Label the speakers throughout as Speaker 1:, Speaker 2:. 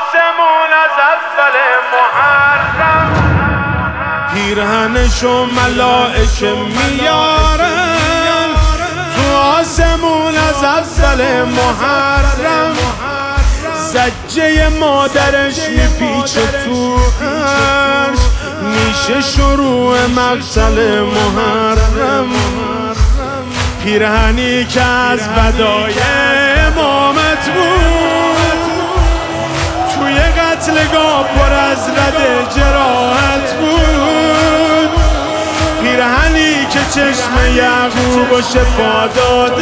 Speaker 1: آسمون از اول محرم
Speaker 2: پیرهنشو ملائکه میارن تو آسمون از اول محرم. زجه مادرش میپیچه تو عرش، میشه شروع مقتل محرم. پیرهنی که از ودای امامت بود، توی قتلگاه پر از رد جراحت بود. پیرهنی که چشم یعقوب و شفا داده،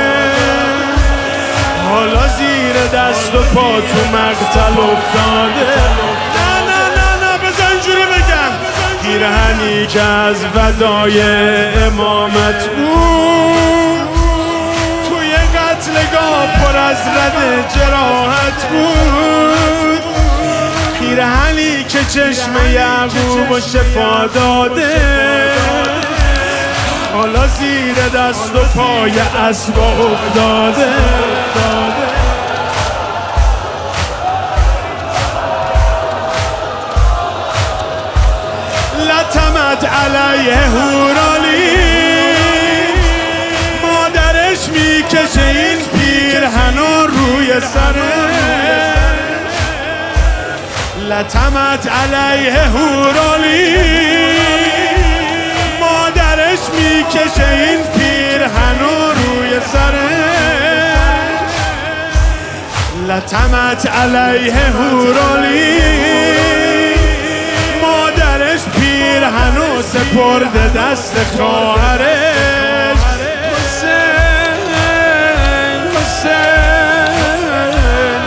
Speaker 2: حالا زیر دست و پا تو مقتل افتاده. نه بذار اینجوری بگم. پیرهنی که از ودای امامت بود، توی قتلگاه پر از رد جراحت بود. پیرهنی که چشم یعقوب و شفا داده، حالا زیر دست و پای اسب افتاده. لطمت علیه حورالی، مادرش میکشه این پیرهنو روی سرش. لطمت علیه حورالی، مادرش میکشه این پیرهنو روی سرش. لطمت علیه حورالی، مادرش پیرهنو سپرده دست خواهرش. حسین حسین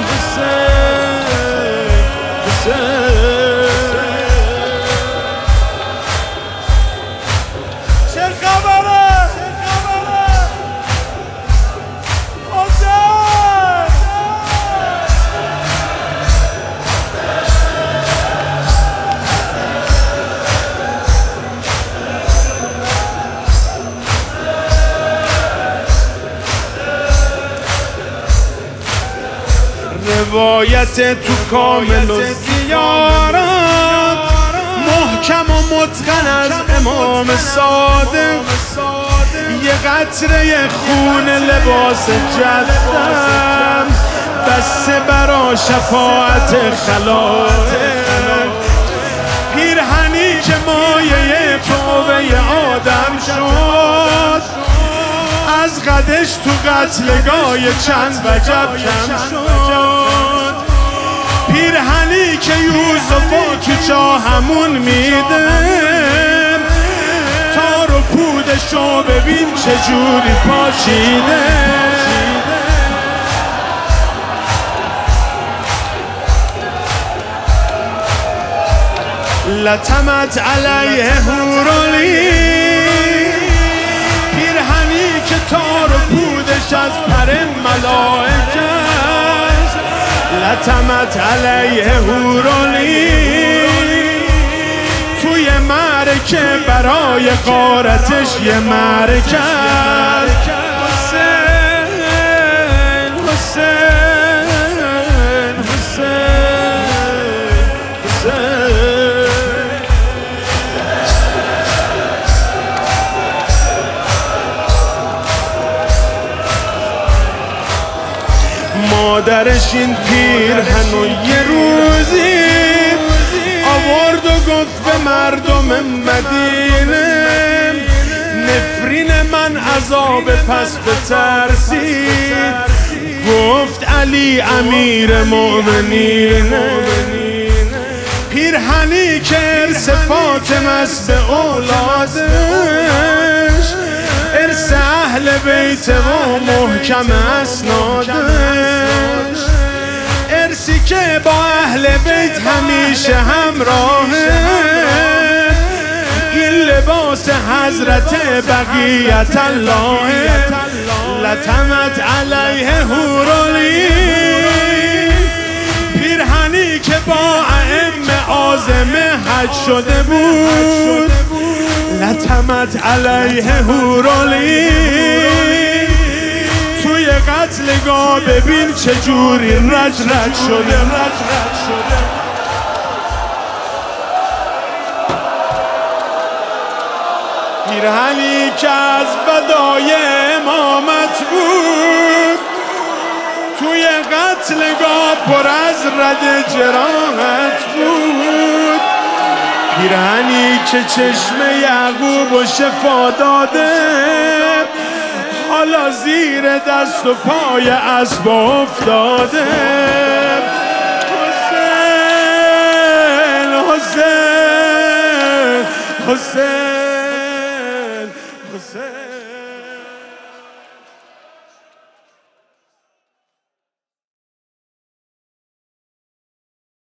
Speaker 2: حسین چه خبره؟ روایت تو کامل و زیارت، محکم و متقن از امام صادق. یه قطره خون لباس جدم، بسته برا شفاعت خلائق. پیرهنی که مایه توبه آدم شد، از قدش تو قتلگاه چند وجب کم شد. پیرهنی که یوسفو تو چاهمون میده، تار و پودشو ببین چجوری پاشیده. لطمت علیه حورالی، پیرهنی که تار و پودش از پر ملائکه است. لطمت علیه حورالی، توی معرکه برای غارتش یه معرکه است. حسین حسین حسین حسین مادرش این پیرهنو یه روزی آورد و گفت به مردم مدینه، نفرین من عذاب پس بترسید. گفت علی امیر مومنینه. پیرهنی که ارث فاطمه است به اولادش، ارث اهل بیت و محکم اسنادش. ارثی که با اهل بیت همیشه همراهه، این لباس حضرت بقیت الله. لطمت علیه حورالی، پیرهنی که با ائمه عازم حج شده بود. لطمت علیه حورالی، توی قتلگاه ببین چجوری رج شده. پیرهنی که از بدای امامت بود توی قتلگاه پر از رگ جراحت بود. پیرهنی که چشم یعقوب و شفا داده حالا زیر دست و پای اسب افتاده. حسین حسین حسین